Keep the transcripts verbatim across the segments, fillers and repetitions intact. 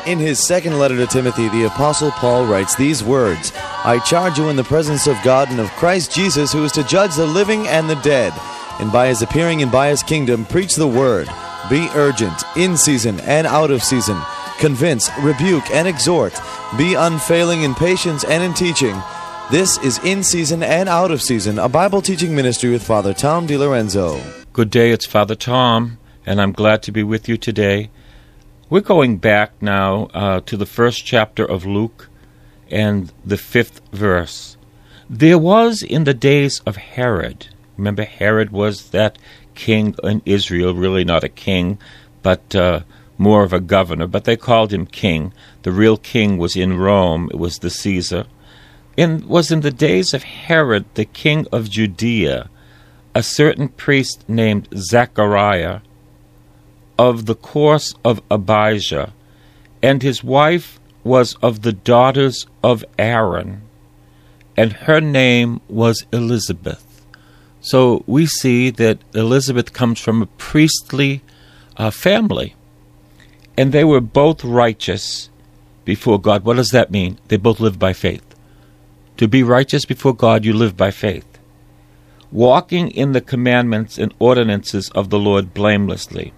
In his second letter to Timothy, the Apostle Paul writes these words, I charge you in the presence of God and of Christ Jesus, who is to judge the living and the dead, and by his appearing and by his kingdom, preach the word. Be urgent, in season and out of season. Convince, rebuke, and exhort. Be unfailing in patience and in teaching. This is In Season and Out of Season, a Bible teaching ministry with Father Tom DiLorenzo. Good day, it's Father Tom, and I'm glad to be with you today. We're going back now uh, to the first chapter of Luke and the fifth verse. There was in the days of Herod, remember Herod was that king in Israel, really not a king, but uh, more of a governor, but they called him king. The real king was in Rome, it was the Caesar. It was in the days of Herod, the king of Judea, a certain priest named Zechariah, of the course of Abijah, and his wife was of the daughters of Aaron, and her name was Elizabeth. So we see that Elizabeth comes from a priestly uh, family, and they were both righteous before God. What does that mean? They both lived by faith. To be righteous before God, you live by faith, walking in the commandments and ordinances of the Lord blamelessly.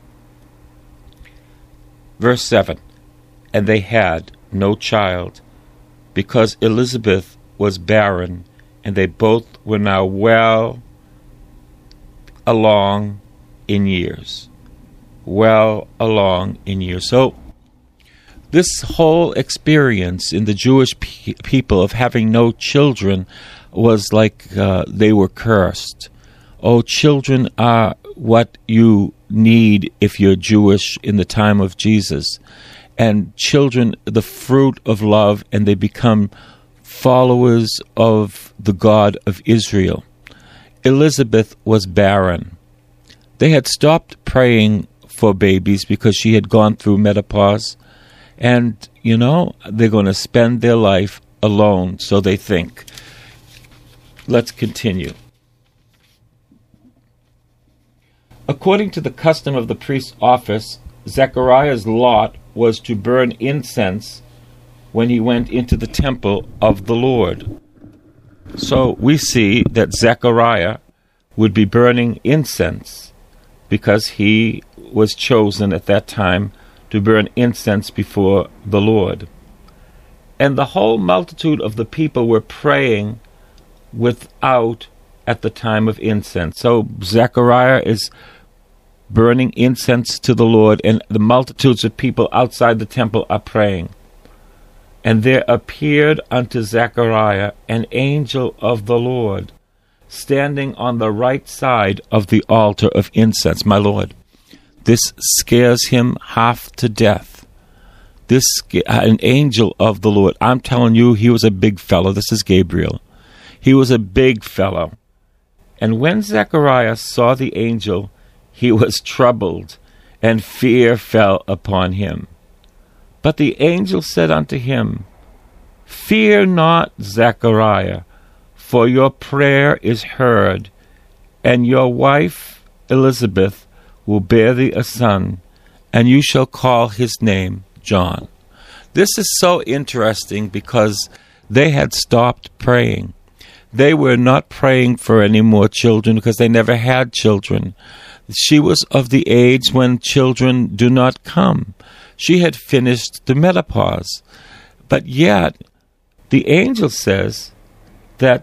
Verse seven, and they had no child, because Elizabeth was barren, and they both were now well along in years. Well along in years. So, this whole experience in the Jewish pe- people of having no children was like uh, they were cursed. Oh, children are what you need if you're Jewish in the time of Jesus. And children, the fruit of love, and they become followers of the God of Israel. Elizabeth was barren. They had stopped praying for babies because she had gone through menopause. And, you know, they're going to spend their life alone, so they think. Let's continue. According to the custom of the priest's office, Zechariah's lot was to burn incense when he went into the temple of the Lord. So we see that Zechariah would be burning incense because he was chosen at that time to burn incense before the Lord. And the whole multitude of the people were praying without at the time of incense. So Zechariah is burning incense to the Lord, and the multitudes of people outside the temple are praying. And there appeared unto Zechariah an angel of the Lord, standing on the right side of the altar of incense. My Lord, this scares him half to death. This an angel of the Lord. I'm telling you, he was a big fellow. This is Gabriel. He was a big fellow. And when Zechariah saw the angel, he was troubled, and fear fell upon him. But the angel said unto him, Fear not, Zechariah, for your prayer is heard, and your wife Elizabeth will bear thee a son, and you shall call his name John. This is so interesting because they had stopped praying. They were not praying for any more children because they never had children. She was of the age when children do not come. She had finished the menopause. But yet, the angel says that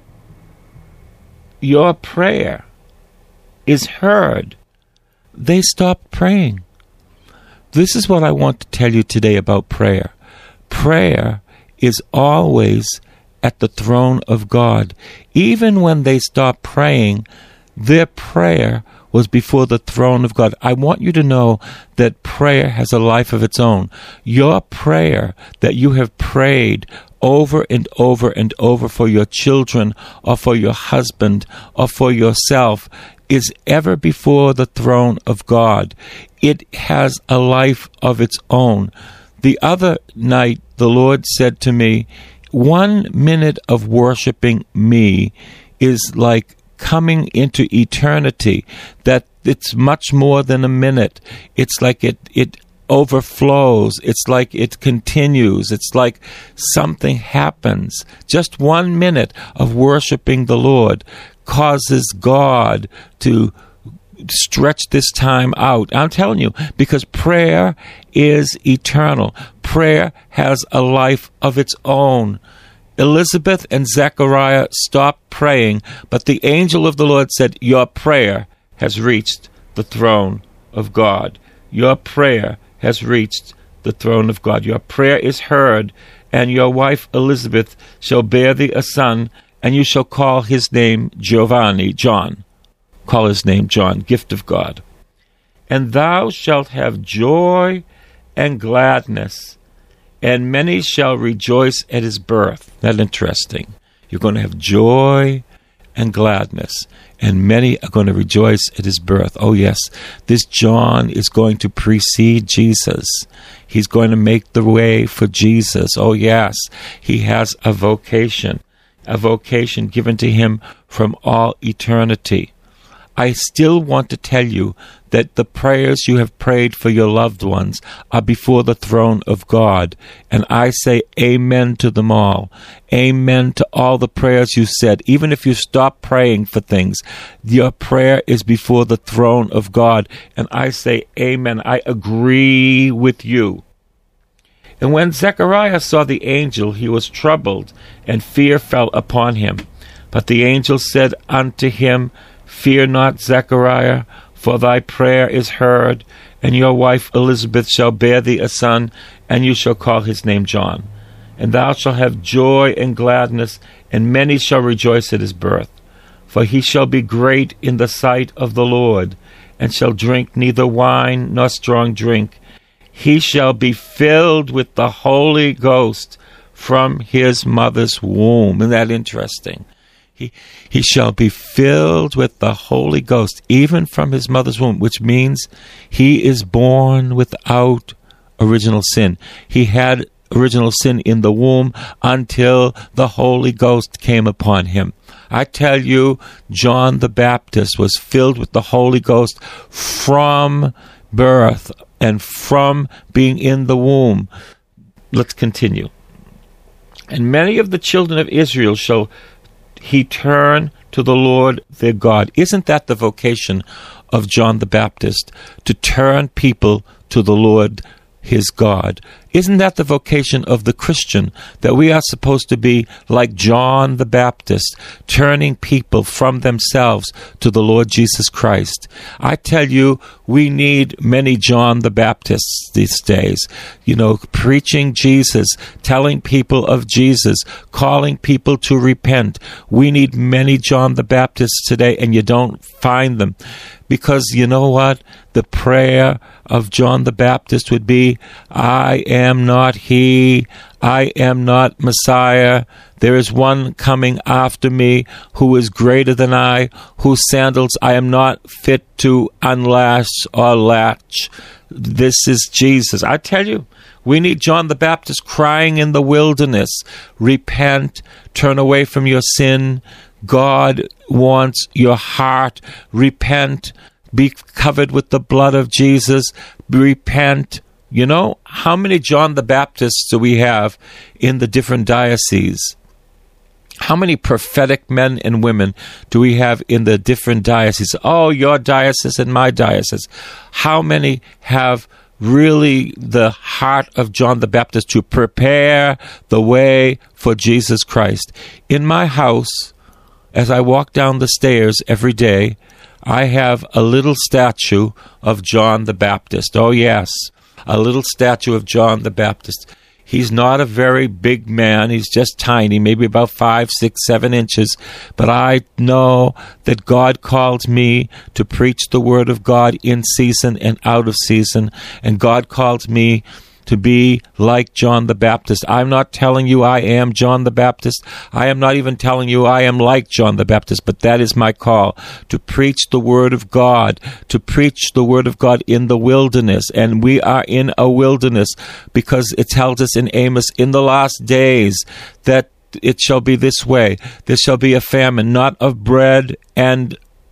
your prayer is heard. They stopped praying. This is what I want to tell you today about prayer. Prayer is always at the throne of God. Even when they stopped praying, their prayer was before the throne of God. I want you to know that prayer has a life of its own. Your prayer that you have prayed over and over and over for your children or for your husband or for yourself is ever before the throne of God. It has a life of its own. The other night, the Lord said to me, one minute of worshiping me is like coming into eternity, that it's much more than a minute. It's like it, it overflows. It's like it continues. It's like something happens. Just one minute of worshiping the Lord causes God to stretch this time out. I'm telling you, because prayer is eternal. Prayer has a life of its own. Elizabeth and Zechariah stopped praying, but the angel of the Lord said, your prayer has reached the throne of God. Your prayer has reached the throne of God. Your prayer is heard, and your wife Elizabeth shall bear thee a son, and you shall call his name Giovanni, John. Call his name John, gift of God. And thou shalt have joy and gladness, and many shall rejoice at his birth. That's interesting. You're going to have joy and gladness, and many are going to rejoice at his birth. Oh yes, this John is going to precede Jesus. He's going to make the way for Jesus. Oh yes, he has a vocation, a vocation given to him from all eternity. I still want to tell you that the prayers you have prayed for your loved ones are before the throne of God. And I say amen to them all. Amen to all the prayers you said. Even if you stop praying for things, your prayer is before the throne of God. And I say amen. I agree with you. And when Zechariah saw the angel, he was troubled, and fear fell upon him. But the angel said unto him, fear not, Zechariah, for thy prayer is heard, and your wife Elizabeth shall bear thee a son, and you shall call his name John. And thou shalt have joy and gladness, and many shall rejoice at his birth. For he shall be great in the sight of the Lord, and shall drink neither wine nor strong drink. He shall be filled with the Holy Ghost from his mother's womb. Isn't that interesting? He, he shall be filled with the Holy Ghost, even from his mother's womb, which means he is born without original sin. He had original sin in the womb until the Holy Ghost came upon him. I tell you, John the Baptist was filled with the Holy Ghost from birth and from being in the womb. Let's continue. And many of the children of Israel shall he turn to the Lord their God. Isn't that the vocation of John the Baptist? To turn people to the Lord his God. Isn't that the vocation of the Christian? That we are supposed to be like John the Baptist, turning people from themselves to the Lord Jesus Christ. I tell you, we need many John the Baptists these days. You know, preaching Jesus, telling people of Jesus, calling people to repent. We need many John the Baptists today, and you don't find them. Because you know what? The prayer of John the Baptist would be, I am not he, I am not Messiah. There is one coming after me who is greater than I, whose sandals I am not fit to unlash or latch. This is Jesus. I tell you, we need John the Baptist crying in the wilderness, repent, turn away from your sin. God wants your heart. Repent. Be covered with the blood of Jesus. Repent. You know, how many John the Baptists do we have in the different dioceses? How many prophetic men and women do we have in the different dioceses? Oh, your diocese and my diocese. How many have really the heart of John the Baptist to prepare the way for Jesus Christ? In my house, as I walk down the stairs every day, I have a little statue of John the Baptist. Oh, yes, a little statue of John the Baptist. He's not a very big man. He's just tiny, maybe about five, six, seven inches. But I know that God called me to preach the Word of God in season and out of season. And God called me to be like John the Baptist. I'm not telling you I am John the Baptist. I am not even telling you I am like John the Baptist, but that is my call, to preach the Word of God, to preach the Word of God in the wilderness. And we are in a wilderness because it tells us in Amos, in the last days, that it shall be this way. There shall be a famine, not of bread and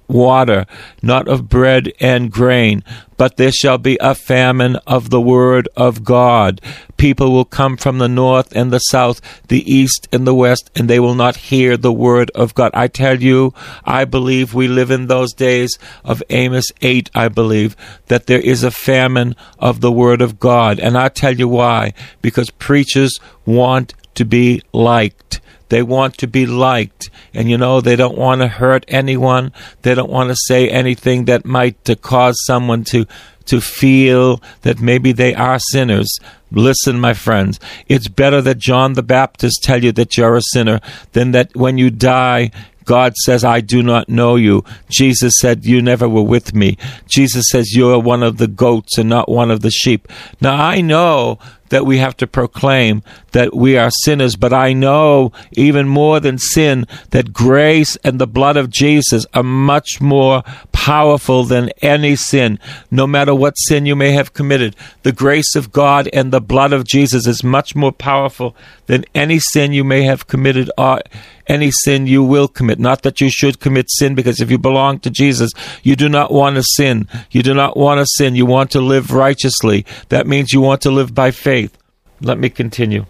water, not of bread and grain, but there shall be a famine of the word of God. People will come from the north and the south, the east and the west, and they will not hear the word of God. I tell you, I believe we live in those days of Amos eight, I believe, that there is a famine of the word of God. And I tell you why. Because preachers want to be liked. They want to be liked. And, you know, they don't want to hurt anyone. They don't want to say anything that might uh, cause someone to, to feel that maybe they are sinners. Listen, my friends, it's better that John the Baptist tell you that you're a sinner than that when you die, God says, I do not know you. Jesus said, you never were with me. Jesus says, you're one of the goats and not one of the sheep. Now, I know that we have to proclaim that we are sinners, but I know even more than sin that grace and the blood of Jesus are much more powerful than any sin. No matter what sin you may have committed, the grace of God and the blood of Jesus is much more powerful than any sin you may have committed or any sin you will commit. Not that you should commit sin, because if you belong to Jesus, you do not want to sin. You do not want to sin. You want to live righteously. That means you want to live by faith. Let me continue.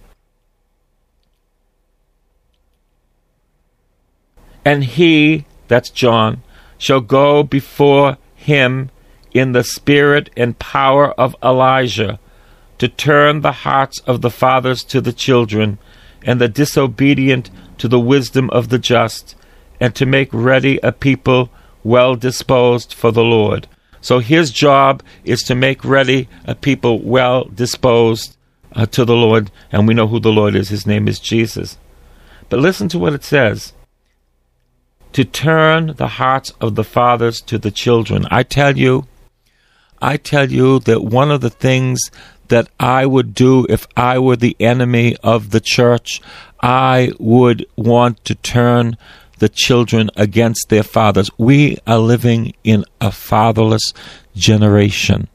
And he, that's John, shall go before him in the spirit and power of Elijah, to turn the hearts of the fathers to the children, and the disobedient to the wisdom of the just, and to make ready a people well disposed for the Lord. So his job is to make ready a people well disposed uh, to the Lord, and we know who the Lord is. His name is Jesus. But listen to what it says. To turn the hearts of the fathers to the children. I tell you, I tell you that one of the things that I would do if I were the enemy of the church, I would want to turn the children against their fathers. We are living in a fatherless generation.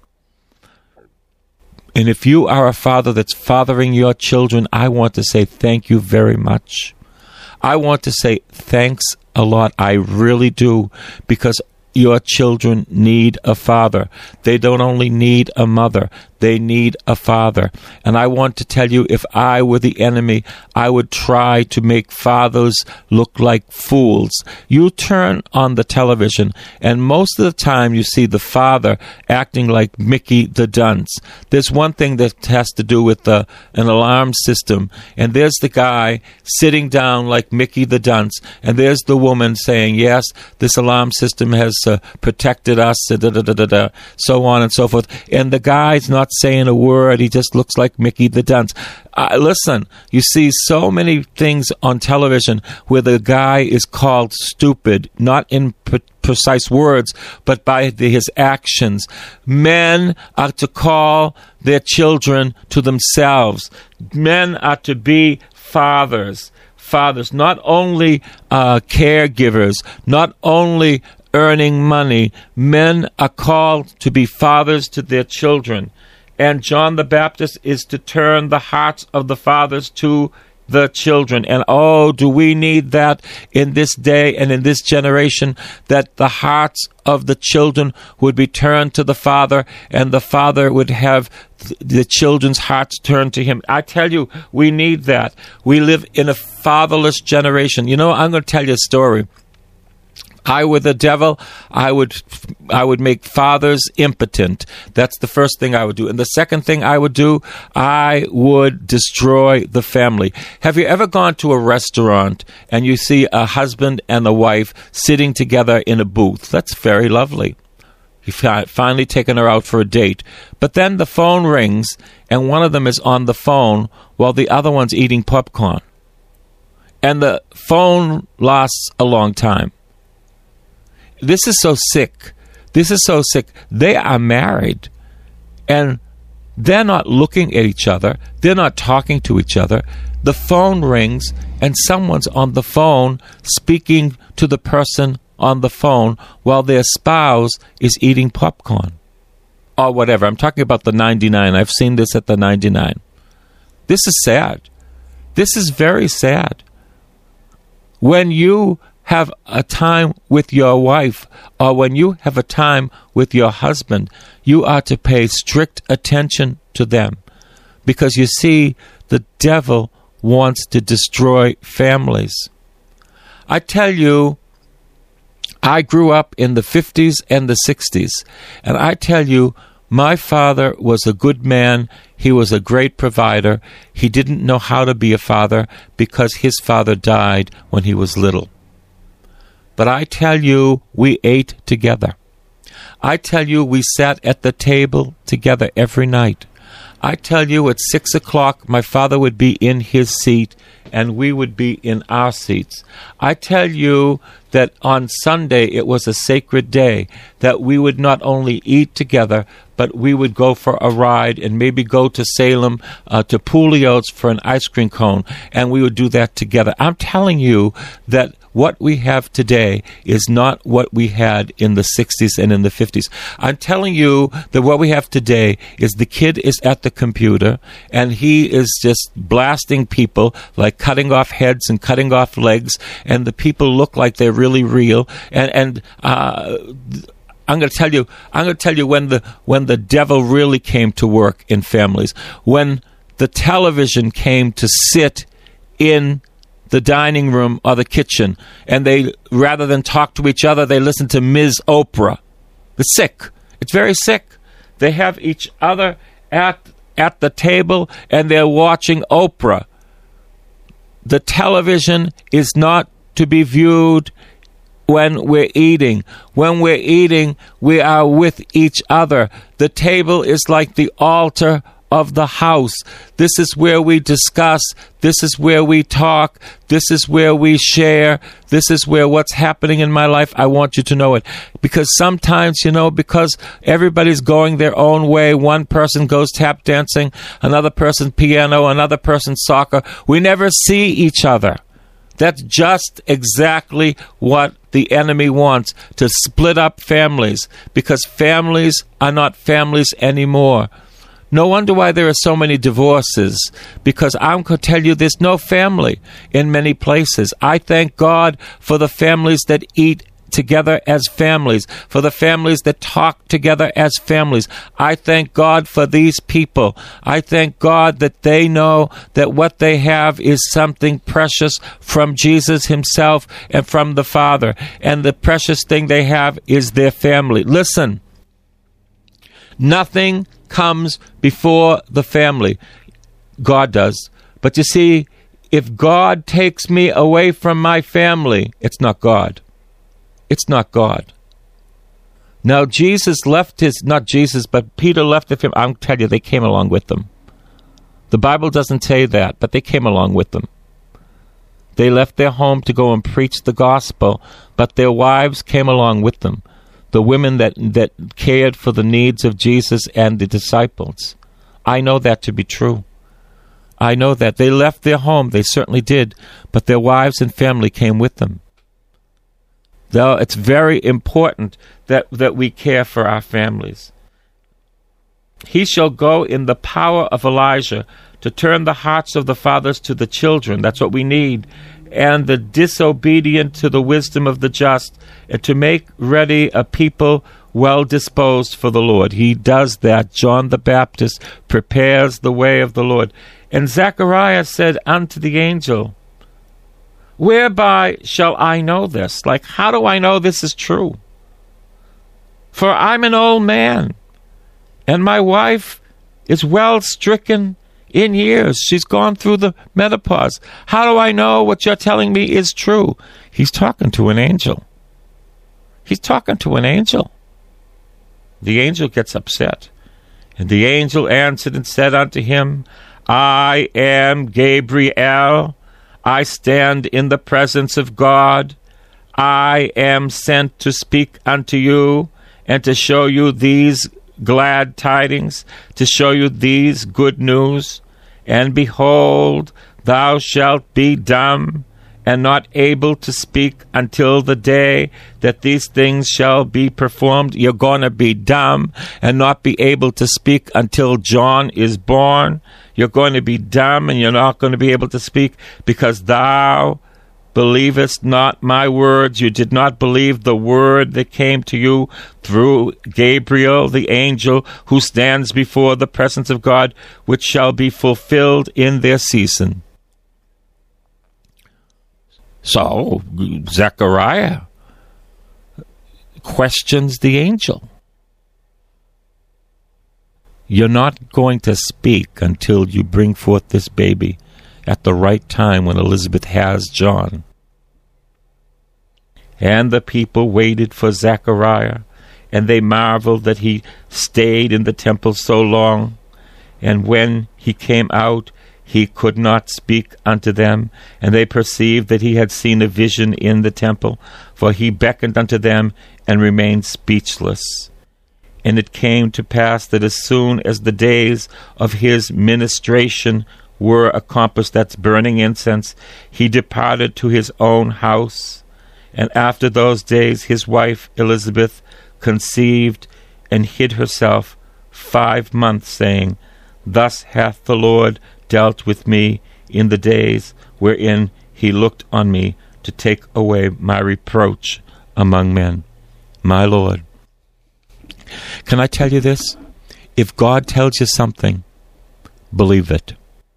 And if you are a father that's fathering your children, I want to say thank you very much. I want to say thanks a lot. I really do, because your children need a father. They don't only need a mother, they need a father. And I want to tell you, if I were the enemy, I would try to make fathers look like fools. You turn on the television, and most of the time you see the father acting like Mickey the Dunce. There's one thing that has to do with the, an alarm system, and there's the guy sitting down like Mickey the Dunce, and there's the woman saying, yes, this alarm system has uh, protected us, da, da, da, da, da, so on and so forth. And the guy's not saying a word. He just looks like Mickey the Dunce. Uh, listen, you see so many things on television where the guy is called stupid, not in pre- precise words, but by the, his actions. Men are to call their children to themselves. Men are to be fathers. Fathers, not only uh, caregivers, not only earning money. Men are called to be fathers to their children. And John the Baptist is to turn the hearts of the fathers to the children. And oh, do we need that in this day and in this generation, that the hearts of the children would be turned to the father, and the father would have th- the children's hearts turned to him. I tell you, we need that. We live in a fatherless generation. You know, I'm going to tell you a story. I were the devil, I would I would make fathers impotent. That's the first thing I would do. And the second thing I would do, I would destroy the family. Have you ever gone to a restaurant and you see a husband and a wife sitting together in a booth? That's very lovely. You've finally taken her out for a date. But then the phone rings, and one of them is on the phone while the other one's eating popcorn. And the phone lasts a long time. This is so sick. This is so sick. They are married, and they're not looking at each other. They're not talking to each other. The phone rings, and someone's on the phone speaking to the person on the phone while their spouse is eating popcorn or whatever. I'm talking about the ninety-nine. I've seen this at the ninety-nine. This is sad. This is very sad. When you have a time with your wife, or when you have a time with your husband, you are to pay strict attention to them. Because you see, the devil wants to destroy families. I tell you, I grew up in the fifties and the sixties, and I tell you, my father was a good man. He was a great provider. He didn't know how to be a father because his father died when he was little. But I tell you, we ate together. I tell you, we sat at the table together every night. I tell you, at six o'clock, my father would be in his seat, and we would be in our seats. I tell you that on Sunday it was a sacred day, that we would not only eat together, but we would go for a ride and maybe go to Salem, uh, to Pulio's for an ice cream cone, and we would do that together. I'm telling you that what we have today is not what we had in the sixties and in the fifties. I'm telling you that what we have today is the kid is at the computer and he is just blasting people, like cutting off heads and cutting off legs, and the people look like they're really real. And and uh, I'm going to tell you, I'm going to tell you when the when the devil really came to work in families, when the television came to sit in the dining room or the kitchen, and they, rather than talk to each other, they listen to Miz Oprah. It's sick. It's very sick. They have each other at at the table, and they're watching Oprah. The television is not to be viewed when we're eating. When we're eating, we are with each other. The table is like the altar of the house. This is where we discuss. This is where we talk. This is where we share. This is where what's happening in my life, I want you to know it. Because sometimes, you know, because everybody's going their own way, one person goes tap dancing, another person piano, another person soccer, we never see each other. That's just exactly what the enemy wants, to split up families, because families are not families anymore. No wonder why there are so many divorces, because I'm going to tell you there's no family in many places. I thank God for the families that eat together as families, for the families that talk together as families. I thank God for these people. I thank God that they know that what they have is something precious from Jesus himself and from the Father. And the precious thing they have is their family. Listen, nothing comes before the family. God does. But you see, if God takes me away from my family, it's not God. It's not God. Now, Jesus left his, not Jesus, but Peter left the family. I'll tell you, they came along with them. The Bible doesn't say that, but they came along with them. They left their home to go and preach the gospel, but their wives came along with them. The women that, that cared for the needs of Jesus and the disciples. I know that to be true. I know that. They left their home, they certainly did, but their wives and family came with them. Though it's very important that, that we care for our families. He shall go in the power of Elijah to turn the hearts of the fathers to the children. That's what we need. And the disobedient to the wisdom of the just, and to make ready a people well disposed for the Lord. He does that. John the Baptist prepares the way of the Lord. And Zechariah said unto the angel, whereby shall I know this? Like, how do I know this is true? For I'm an old man, and my wife is well stricken in years. She's gone through the menopause. How do I know what you're telling me is true? He's talking to an angel. He's talking to an angel. The angel gets upset. And the angel answered and said unto him, I am Gabriel. I stand in the presence of God. I am sent to speak unto you and to show you these glad tidings, to show you these good news. And behold, thou shalt be dumb and not able to speak until the day that these things shall be performed. You're going to be dumb and not be able to speak until John is born. You're going to be dumb and you're not going to be able to speak because thou believest not my words. You did not believe the word that came to you through Gabriel, the angel, who stands before the presence of God, which shall be fulfilled in their season. So, Zechariah questions the angel. You're not going to speak until you bring forth this baby at the right time when Elizabeth has John. And the people waited for Zechariah, and they marveled that he stayed in the temple so long. And when he came out, he could not speak unto them, and they perceived that he had seen a vision in the temple, for he beckoned unto them and remained speechless. And it came to pass that as soon as the days of his ministration were accomplished, that's burning incense, he departed to his own house. And after those days his wife Elizabeth conceived and hid herself five months, saying, Thus hath the Lord dealt with me in the days wherein he looked on me to take away my reproach among men. My Lord. Can I tell you this? If God tells you something, believe it.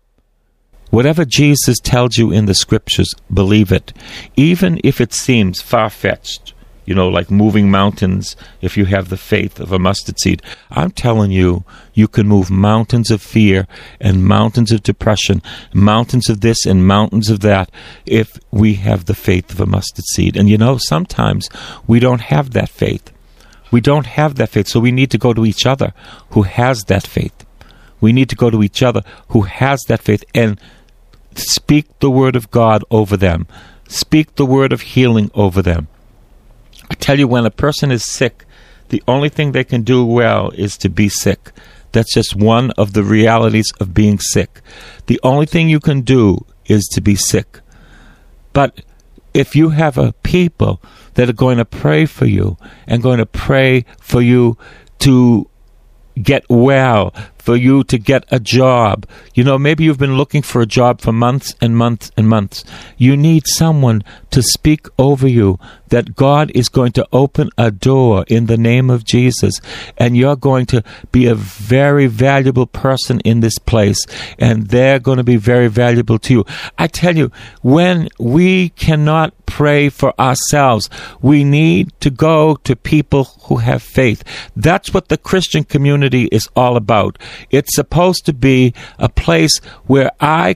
Whatever Jesus tells you in the Scriptures, believe it. Even if it seems far-fetched, you know, like moving mountains, if you have the faith of a mustard seed. I'm telling you, you can move mountains of fear and mountains of depression, mountains of this and mountains of that, if we have the faith of a mustard seed. And you know, sometimes we don't have that faith. We don't have that faith, so we need to go to each other who has that faith. We need to go to each other who has that faith and speak the word of God over them. Speak the word of healing over them. I tell you, when a person is sick, the only thing they can do well is to be sick. That's just one of the realities of being sick. The only thing you can do is to be sick. But if you have a people that are going to pray for you and going to pray for you to get well, for you to get a job. You know, maybe you've been looking for a job for months and months and months. You need someone to speak over you that God is going to open a door in the name of Jesus, and you're going to be a very valuable person in this place, and they're going to be very valuable to you. I tell you, when we cannot pray for ourselves, we need to go to people who have faith. That's what the Christian community is all about. It's supposed to be a place where I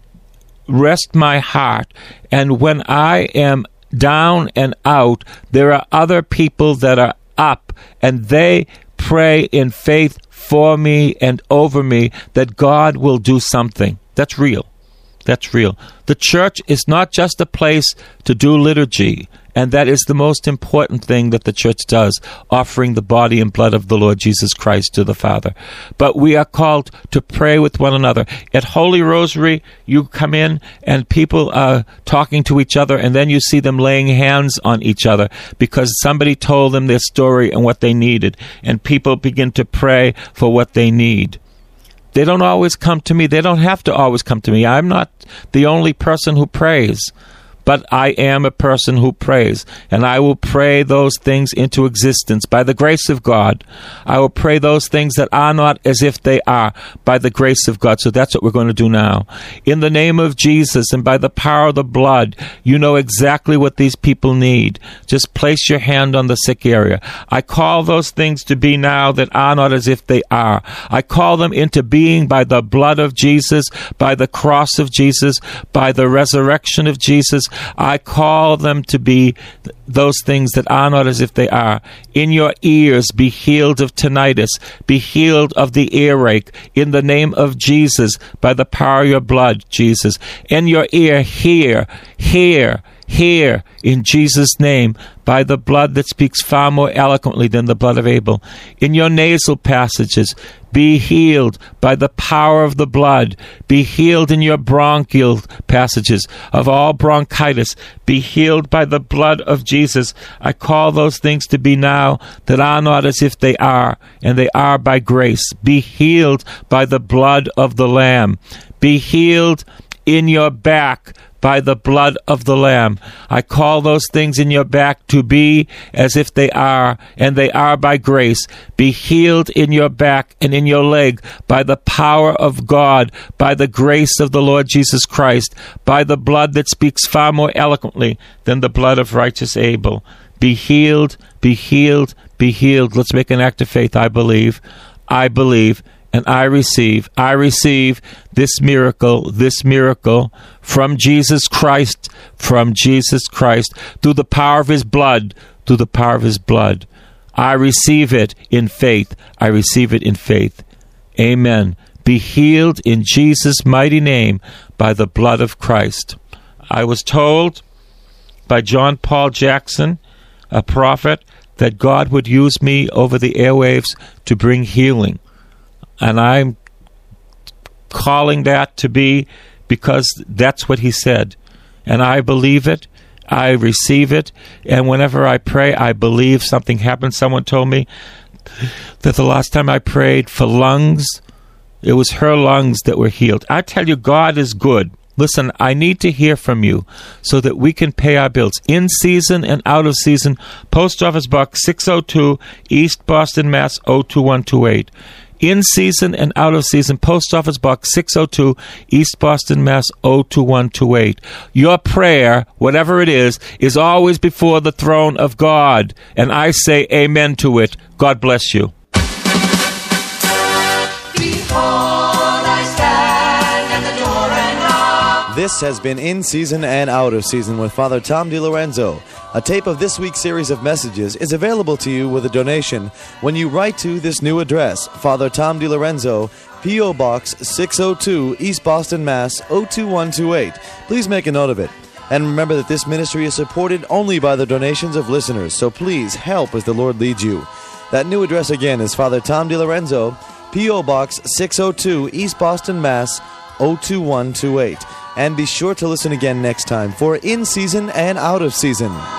rest my heart, and when I am down and out, there are other people that are up, and they pray in faith for me and over me that God will do something. That's real. That's real. The church is not just a place to do liturgy, and that is the most important thing that the church does, offering the body and blood of the Lord Jesus Christ to the Father. But we are called to pray with one another. At Holy Rosary, you come in and people are talking to each other, and then you see them laying hands on each other because somebody told them their story and what they needed, and people begin to pray for what they need. They don't always come to me. They don't have to always come to me. I'm not the only person who prays, but I am a person who prays, and I will pray those things into existence by the grace of God. I will pray those things that are not as if they are by the grace of God. So that's what we're going to do now. In the name of Jesus and by the power of the blood, you know exactly what these people need. Just place your hand on the sick area. I call those things to be now that are not as if they are. I call them into being by the blood of Jesus, by the cross of Jesus, by the resurrection of Jesus. I call them to be those things that are not as if they are. In your ears, be healed of tinnitus. Be healed of the earache. In the name of Jesus, by the power of your blood, Jesus. In your ear, hear, hear, hear, in Jesus' name, by the blood that speaks far more eloquently than the blood of Abel. In your nasal passages, be healed by the power of the blood. Be healed in your bronchial passages of all bronchitis. Be healed by the blood of Jesus. I call those things to be now that are not as if they are, and they are by grace. Be healed by the blood of the Lamb. Be healed in your back by the blood of the Lamb. I call those things in your back to be as if they are, and they are by grace. Be healed in your back and in your leg by the power of God, by the grace of the Lord Jesus Christ, by the blood that speaks far more eloquently than the blood of righteous Abel. Be healed, be healed, be healed. Let's make an act of faith. I believe, I believe, and I receive, I receive this miracle, this miracle from Jesus Christ, from Jesus Christ, through the power of his blood, through the power of his blood. I receive it in faith. I receive it in faith. Amen. Be healed in Jesus' mighty name by the blood of Christ. I was told by John Paul Jackson, a prophet, that God would use me over the airwaves to bring healing. And I'm calling that to be because that's what he said. And I believe it. I receive it. And whenever I pray, I believe something happens. Someone told me that the last time I prayed for lungs, it was her lungs that were healed. I tell you, God is good. Listen, I need to hear from you so that we can pay our bills. In season and out of season, Post Office Box six oh two, East Boston, Mass. oh two one two eight. In season and out of season, Post Office Box six oh two, East Boston, Mass. oh two one two eight. Your prayer, whatever it is, is always before the throne of God. And I say amen to it. God bless you. This has been In Season and Out of Season with Father Tom DiLorenzo. A tape of this week's series of messages is available to you with a donation when you write to this new address, Father Tom DiLorenzo, P O. Box six oh two, East Boston, Mass. oh two one two eight. Please make a note of it. And remember that this ministry is supported only by the donations of listeners, so please help as the Lord leads you. That new address again is Father Tom DiLorenzo, P O. Box six oh two, East Boston, Mass. oh two one two eight. And be sure to listen again next time for In Season and Out of Season.